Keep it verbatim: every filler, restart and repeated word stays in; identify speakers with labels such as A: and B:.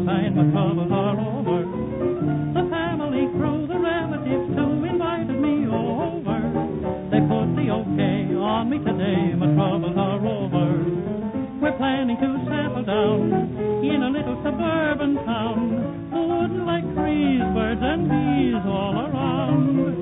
A: find my troubles are over. The family crew, the relatives too, invited me over. They put the okay on me today, my troubles are over. We're planning to settle down in a little suburban town. The woods like trees, birds and bees all around.